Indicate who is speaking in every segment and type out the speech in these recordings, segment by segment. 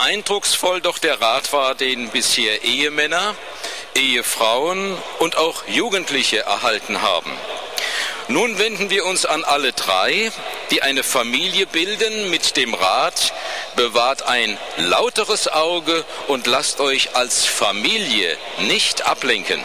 Speaker 1: eindrucksvoll doch der Rat war, den bisher Ehemänner, Ehefrauen und auch Jugendliche erhalten haben. Nun wenden wir uns an alle drei, die eine Familie bilden, mit dem Rat: bewahrt ein lauteres Auge und lasst euch als Familie nicht ablenken.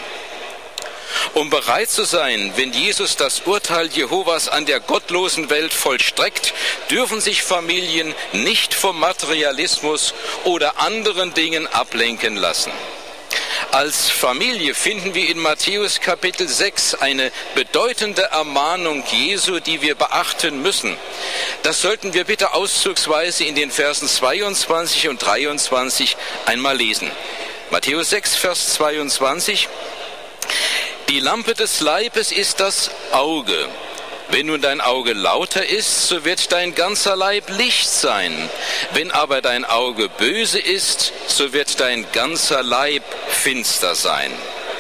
Speaker 1: Um bereit zu sein, wenn Jesus das Urteil Jehovas an der gottlosen Welt vollstreckt, dürfen sich Familien nicht vom Materialismus oder anderen Dingen ablenken lassen. Als Familie finden wir in Matthäus Kapitel 6 eine bedeutende Ermahnung Jesu, die wir beachten müssen. Das sollten wir bitte auszugsweise in den Versen 22 und 23 einmal lesen. Matthäus 6, Vers 22. Die Lampe des Leibes ist das Auge. Wenn nun dein Auge lauter ist, so wird dein ganzer Leib Licht sein. Wenn aber dein Auge böse ist, so wird dein ganzer Leib finster sein.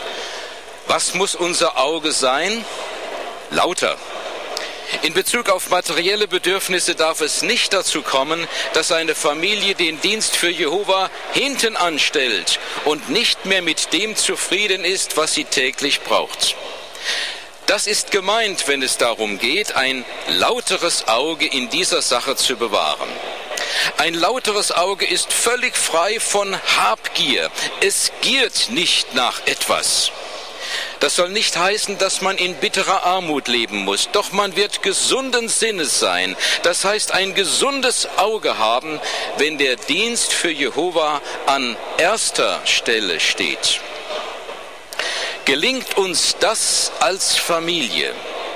Speaker 1: Was muss unser Auge sein? Lauter. In Bezug auf materielle Bedürfnisse darf es nicht dazu kommen, dass eine Familie den Dienst für Jehova hinten anstellt und nicht mehr mit dem zufrieden ist, was sie täglich braucht. Das ist gemeint, wenn es darum geht, ein lauteres Auge in dieser Sache zu bewahren. Ein lauteres Auge ist völlig frei von Habgier. Es giert nicht nach etwas. Das soll nicht heißen, dass man in bitterer Armut leben muss. Doch man wird gesunden Sinnes sein. Das heißt, ein gesundes Auge haben, wenn der Dienst für Jehova an erster Stelle steht. Gelingt uns das als Familie?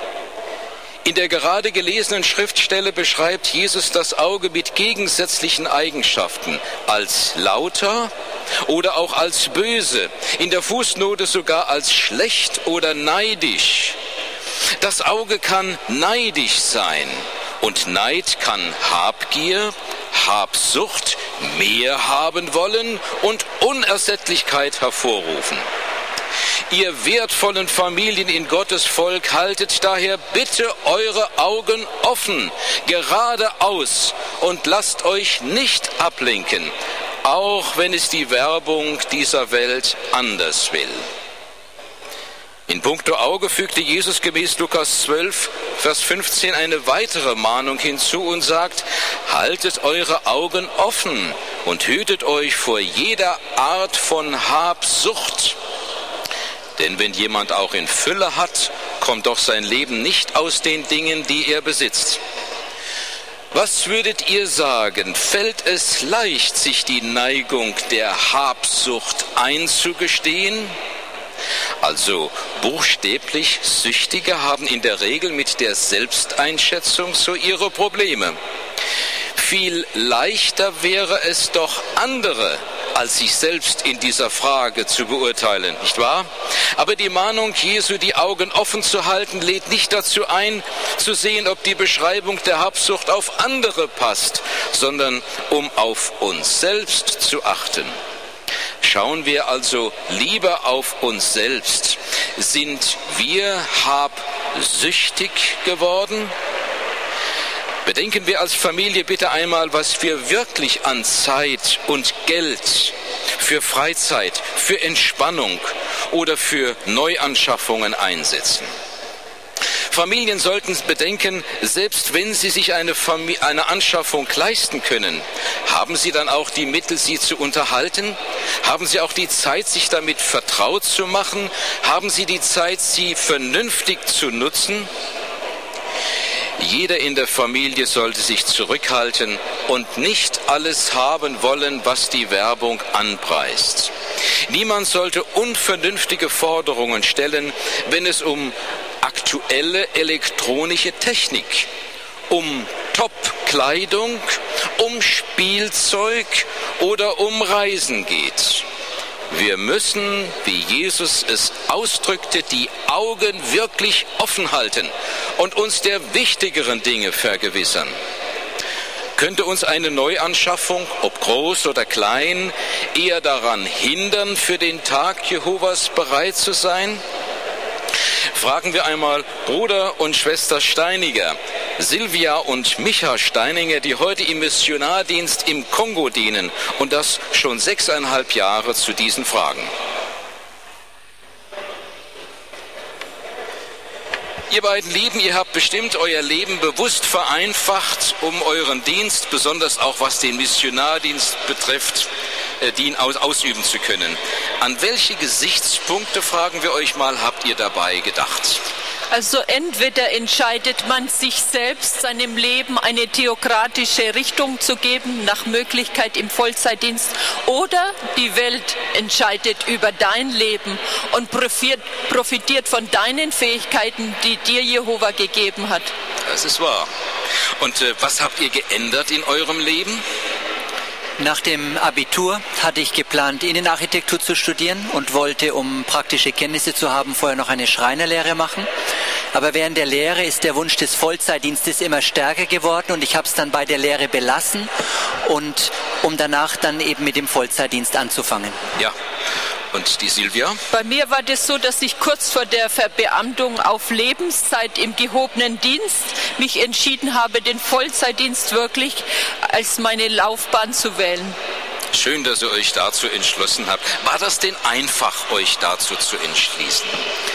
Speaker 1: In der gerade gelesenen Schriftstelle beschreibt Jesus das Auge mit gegensätzlichen Eigenschaften, als lauter oder auch als böse, in der Fußnote sogar als schlecht oder neidisch. Das Auge kann neidisch sein und Neid kann Habgier, Habsucht, mehr haben wollen und Unersättlichkeit hervorrufen. Ihr wertvollen Familien in Gottes Volk, haltet daher bitte eure Augen offen, geradeaus und lasst euch nicht ablenken, auch wenn es die Werbung dieser Welt anders will. In puncto Auge fügte Jesus gemäß Lukas 12, Vers 15 eine weitere Mahnung hinzu und sagt: haltet eure Augen offen und hütet euch vor jeder Art von Habsucht. Denn wenn jemand auch in Fülle hat, kommt doch sein Leben nicht aus den Dingen, die er besitzt. Was würdet ihr sagen? Fällt es leicht, sich die Neigung der Habsucht einzugestehen? Also buchstäblich Süchtige haben in der Regel mit der Selbsteinschätzung so ihre Probleme. Viel leichter wäre es doch, andere als sich selbst in dieser Frage zu beurteilen, nicht wahr? Aber die Mahnung Jesu, die Augen offen zu halten, lädt nicht dazu ein, zu sehen, ob die Beschreibung der Habsucht auf andere passt, sondern um auf uns selbst zu achten. Schauen wir also lieber auf uns selbst. Sind wir habsüchtig geworden? Bedenken wir als Familie bitte einmal, was wir wirklich an Zeit und Geld für Freizeit, für Entspannung oder für Neuanschaffungen einsetzen. Familien sollten bedenken, selbst wenn sie sich eine Anschaffung leisten können, haben sie dann auch die Mittel, sie zu unterhalten? Haben sie auch die Zeit, sich damit vertraut zu machen? Haben sie die Zeit, sie vernünftig zu nutzen? Jeder in der Familie sollte sich zurückhalten und nicht alles haben wollen, was die Werbung anpreist. Niemand sollte unvernünftige Forderungen stellen, wenn es um aktuelle elektronische Technik, um Top-Kleidung, um Spielzeug oder um Reisen geht. Wir müssen, wie Jesus es ausdrückte, die Augen wirklich offen halten und uns der wichtigeren Dinge vergewissern. Könnte uns eine Neuanschaffung, ob groß oder klein, eher daran hindern, für den Tag Jehovas bereit zu sein? fragen wir einmal Bruder und Schwester Steiniger, Silvia und Micha Steininger, die heute im Missionardienst im Kongo dienen und das schon 6,5 Jahre zu diesen Fragen. Ihr beiden Lieben, ihr habt bestimmt euer Leben bewusst vereinfacht, um euren Dienst, besonders auch was den Missionardienst betrifft, ausüben zu können. An welche Gesichtspunkte, fragen wir euch mal, habt ihr dabei gedacht?
Speaker 2: Also entweder entscheidet man sich selbst, seinem Leben eine theokratische Richtung zu geben, nach Möglichkeit im Vollzeitdienst, oder die Welt entscheidet über dein Leben und profitiert von deinen Fähigkeiten, die dir Jehova gegeben hat.
Speaker 1: Das ist wahr. Und was habt ihr geändert in eurem Leben?
Speaker 3: Nach dem Abitur hatte ich geplant, Innenarchitektur zu studieren und wollte, um praktische Kenntnisse zu haben, vorher noch eine Schreinerlehre machen. Aber während der Lehre ist der Wunsch des Vollzeitdienstes immer stärker geworden und ich habe es dann bei der Lehre belassen, und um danach dann eben mit dem Vollzeitdienst anzufangen.
Speaker 1: Ja. Und die Silvia?
Speaker 2: Bei mir war das so, dass ich kurz vor der Verbeamtung auf Lebenszeit im gehobenen Dienst mich entschieden habe, den Vollzeitdienst wirklich als meine Laufbahn zu wählen.
Speaker 1: Schön, dass ihr euch dazu entschlossen habt. War das denn einfach, euch dazu zu entschließen?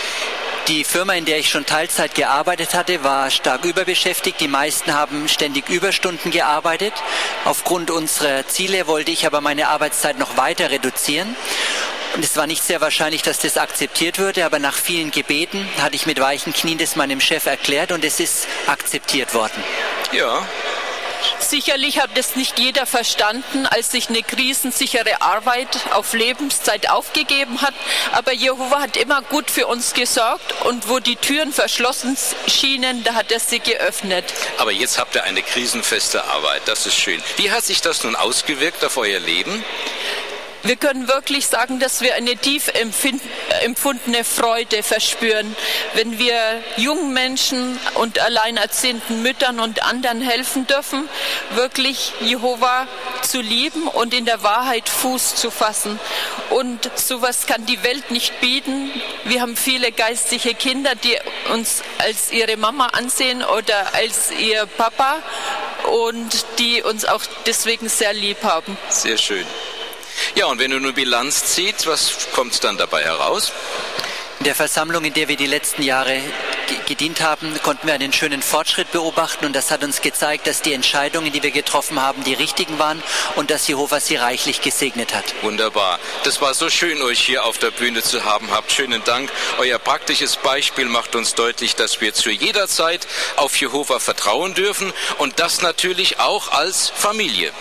Speaker 3: Die Firma, in der ich schon Teilzeit gearbeitet hatte, war stark überbeschäftigt. Die meisten haben ständig Überstunden gearbeitet. Aufgrund unserer Ziele wollte ich aber meine Arbeitszeit noch weiter reduzieren. Und es war nicht sehr wahrscheinlich, dass das akzeptiert würde, aber nach vielen Gebeten hatte ich mit weichen Knien das meinem Chef erklärt und es ist akzeptiert worden.
Speaker 1: Ja.
Speaker 2: Sicherlich hat es nicht jeder verstanden, als sich eine krisensichere Arbeit auf Lebenszeit aufgegeben hat. Aber Jehova hat immer gut für uns gesorgt und wo die Türen verschlossen schienen, da hat er sie geöffnet.
Speaker 1: Aber jetzt habt ihr eine krisenfeste Arbeit, das ist schön. Wie hat sich das nun ausgewirkt auf euer Leben?
Speaker 2: Wir können wirklich sagen, dass wir eine tief empfundene Freude verspüren, wenn wir jungen Menschen und alleinerziehenden Müttern und anderen helfen dürfen, wirklich Jehova zu lieben und in der Wahrheit Fuß zu fassen. Und sowas kann die Welt nicht bieten. Wir haben viele geistliche Kinder, die uns als ihre Mama ansehen oder als ihr Papa und die uns auch deswegen sehr lieb haben.
Speaker 1: Sehr schön. Ja, und wenn du eine Bilanz zieht, was kommt dann dabei heraus?
Speaker 3: In der Versammlung, in der wir die letzten Jahre gedient haben, konnten wir einen schönen Fortschritt beobachten und das hat uns gezeigt, dass die Entscheidungen, die wir getroffen haben, die richtigen waren und dass Jehova sie reichlich gesegnet hat.
Speaker 1: Wunderbar. Das war so schön, euch hier auf der Bühne zu haben. Habt schönen Dank. Euer praktisches Beispiel macht uns deutlich, dass wir zu jeder Zeit auf Jehova vertrauen dürfen und das natürlich auch als Familie.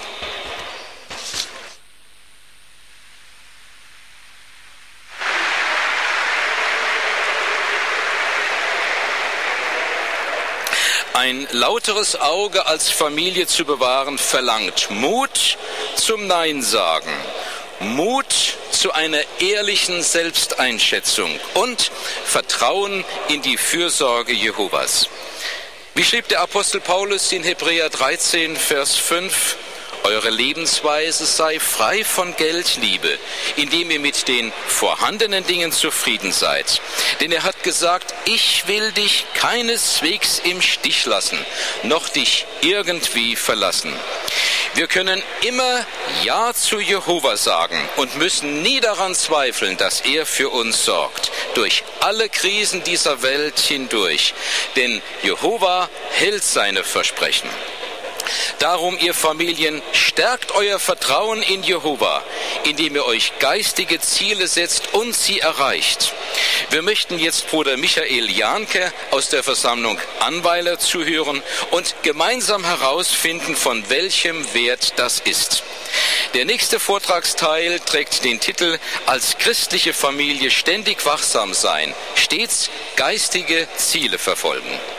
Speaker 1: Ein lauteres Auge als Familie zu bewahren verlangt Mut zum Nein sagen, Mut zu einer ehrlichen Selbsteinschätzung und Vertrauen in die Fürsorge Jehovas. Wie schrieb der Apostel Paulus in Hebräer 13, Vers 5? Eure Lebensweise sei frei von Geldliebe, indem ihr mit den vorhandenen Dingen zufrieden seid. Denn er hat gesagt, ich will dich keineswegs im Stich lassen, noch dich irgendwie verlassen. Wir können immer Ja zu Jehova sagen und müssen nie daran zweifeln, dass er für uns sorgt, durch alle Krisen dieser Welt hindurch. Denn Jehova hält seine Versprechen. Darum, ihr Familien, stärkt euer Vertrauen in Jehova, indem ihr euch geistige Ziele setzt und sie erreicht. Wir möchten jetzt Bruder Michael Jahnke aus der Versammlung Annweiler zuhören und gemeinsam herausfinden, von welchem Wert das ist. Der nächste Vortragsteil trägt den Titel Als christliche Familie ständig wachsam sein, stets geistige Ziele verfolgen.